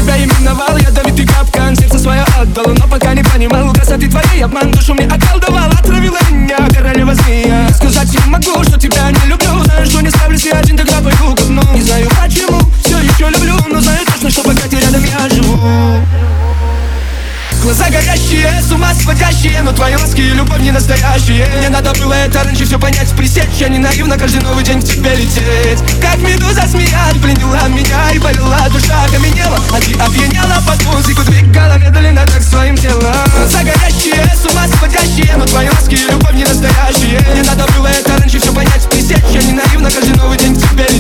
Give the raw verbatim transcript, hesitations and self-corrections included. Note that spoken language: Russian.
тебя именовал, ядовитый капкан, сердце свое отдал, но пока не понимал красоты твоей. Обман душу мне околдовал, отравила меня королева змея. Сказать не могу, что тебя не люблю, знаю, что не справлюсь я один, тогда пойду ко дну. Не знаю почему, все еще люблю, но знаю точно, что пока ты рядом я живу. Глаза горящие, с ума сводящие, но твои ласки и любовь не настоящие. Мне надо было это раньше все понять, пресечь. Я не наивно каждый новый день к тебе лететь. Как медуза змея пленила меня и болела, душа окаменела, а ты опьяняла под музыку, двигала медленно так своим телом. Глаза горящие, с ума сводящие, но твои ласки и любовь не настоящие. Мне надо было это раньше все понять, пресечь. Я не наивно каждый новый день к тебе лететь.